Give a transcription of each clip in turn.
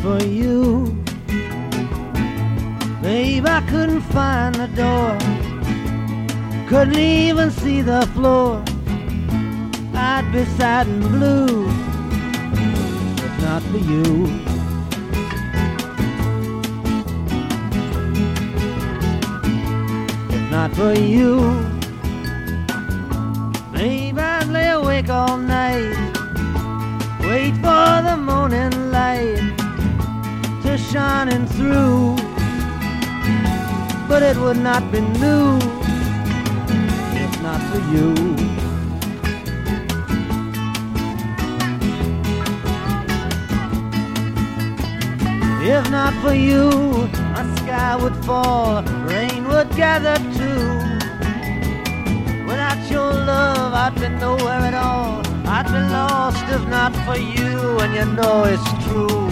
for you, babe, I couldn't find the door, couldn't even see the floor. I'd be sad and blue if not for you. If not for you, babe, I'd lay awake all night, wait for the morning light to shining through, but it would not be new if not for you. If not for you, my sky would fall, rain would gather too. Without your love, I'd be nowhere at all. I'd be lost if not for you, and you know it's true.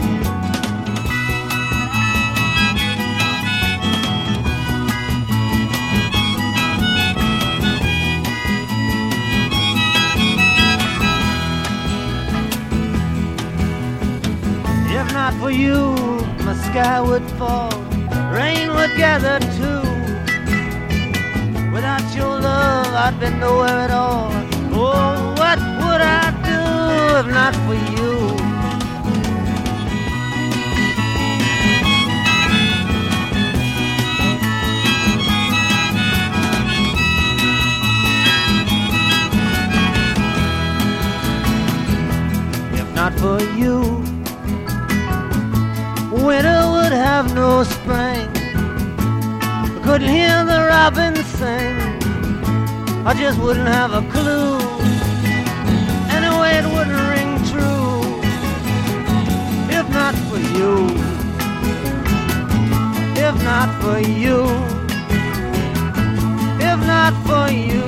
If not for you, my sky would fall, rain would gather too. Without your love, I'd be nowhere at all. Oh, what would I do if not for you? If not for you, winter would have no spring. I couldn't hear the robins sing, I just wouldn't have a clue. Anyway, it wouldn't ring true if not for you. If not for you. If not for you.